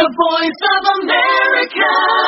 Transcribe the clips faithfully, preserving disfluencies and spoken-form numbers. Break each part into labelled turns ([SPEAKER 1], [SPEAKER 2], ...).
[SPEAKER 1] The Voice of America.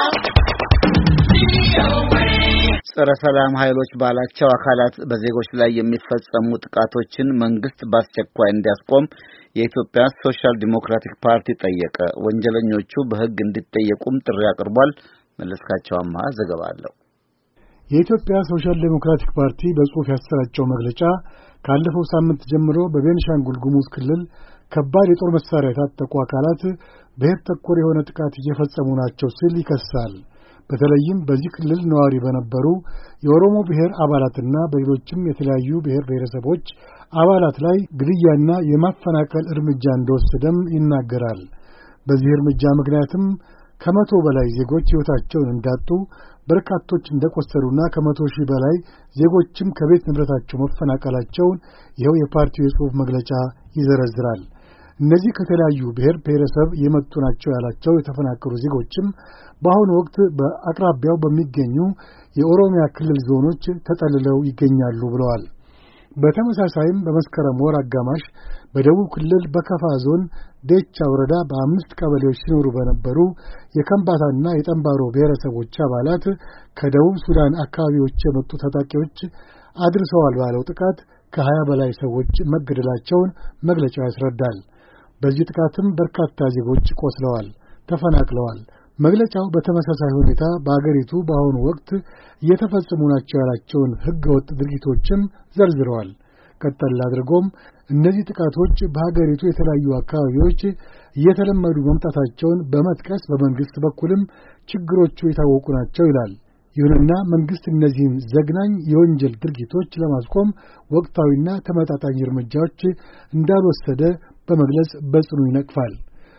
[SPEAKER 2] ጸረ ሰላም ኃይሎች ባላቸው አካላት በዜጎች ላይ የሚፈጸሙ ጥቃቶችን መንግስት በአስቸኳይ እንዲያስቆም የኢትዮጵያ ሶሻል ዲሞክራቲክ ፓርቲ ጠየቀ። ወንጀለኞቹ በሕግ እንዲጠየቁም ጥሪ አቅርቧል። መለስካቸውማ ዘገባ አለው።
[SPEAKER 3] የኢትዮጵያ ሶሻል ዲሞክራቲክ ፓርቲ በጽሑፍ ያሰራጨው መግለጫ ካለፈው ሳምንት ጀምሮ በቤንሻንጉል ጉሙዝ ክልል ከባድ የጦር መሳሪያ የታጠቁ አካላት ብሔር ተኮር የሆነ ጥቃት እየፈጸሙ ናቸው ሲል ይከሳል። በተለይም በዚህ ክልል ነዋሪ በነበሩ የኦሮሞ ብሔር አባላትና በሌሎችም የተለያዩ ብሔር ብሔረሰቦች አባላት ላይ ግድያና የማፈናቀል እርምጃ እንደወሰደም ይናገራል። በዚህ እርምጃ ምክንያትም ከመቶ በላይ ዜጎች ሕይወታቸውን እንዳጡ፣ በርካቶች እንደቆሰሉና ከመቶ ሺህ በላይ ዜጎችም ከቤት ንብረታቸው መፈናቀላቸውን ይኸው የፓርቲው የጽሑፍ መግለጫ ይዘረዝራል። እነዚህ ከተለያዩ ብሔር ብሔረሰብ የመጡ ናቸው ያላቸው የተፈናቀሉ ዜጎችም በአሁኑ ወቅት በአቅራቢያው በሚገኙ የኦሮሚያ ክልል ዞኖች ተጠልለው ይገኛሉ ብለዋል። በተመሳሳይም በመስከረም ወር አጋማሽ በደቡብ ክልል በከፋ ዞን ዴቻ ወረዳ በአምስት ቀበሌዎች ሲኖሩ በነበሩ የከምባታና የጠምባሮ ብሔረሰቦች አባላት ከደቡብ ሱዳን አካባቢዎች የመጡ ታጣቂዎች አድርሰዋል ባለው ጥቃት ከሀያ በላይ ሰዎች መገደላቸውን መግለጫው ያስረዳል። በዚህ ጥቃትም በርካታ ዜጎች ቆስለዋል፣ ተፈናቅለዋል። መግለጫው በተመሳሳይ ሁኔታ በአገሪቱ በአሁኑ ወቅት እየተፈጸሙ ናቸው ያላቸውን ሕገወጥ ድርጊቶችም ዘርዝረዋል። ቀጠል አድርጎም እነዚህ ጥቃቶች በሀገሪቱ የተለያዩ አካባቢዎች እየተለመዱ መምጣታቸውን በመጥቀስ በመንግስት በኩልም ችግሮቹ የታወቁ ናቸው ይላል። ይሁንና መንግስት እነዚህን ዘግናኝ የወንጀል ድርጊቶች ለማስቆም ወቅታዊና ተመጣጣኝ እርምጃዎች እንዳልወሰደ በመግለጽ በጽኑ ይነቅፋል።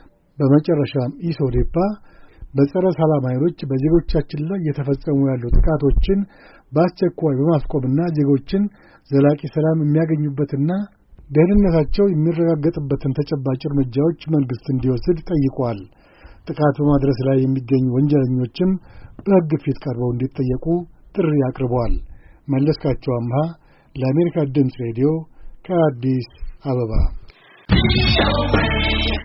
[SPEAKER 3] በመጨረሻም ኢሶዴፓ በጸረ ሰላም ኃይሎች በዜጎቻችን ላይ እየተፈጸሙ ያሉ ጥቃቶችን በአስቸኳይ በማስቆምና ዜጎችን ዘላቂ ሰላም የሚያገኙበትና ደህንነታቸው የሚረጋገጥበትን ተጨባጭ እርምጃዎች መንግስት እንዲወስድ ጠይቋል። ጥቃት በማድረስ ላይ የሚገኙ ወንጀለኞችም በሕግ ፊት ቀርበው እንዲጠየቁ ጥሪ አቅርበዋል። መለስካቸው አምሃ ለአሜሪካ ድምፅ ሬዲዮ ከአዲስ አበባ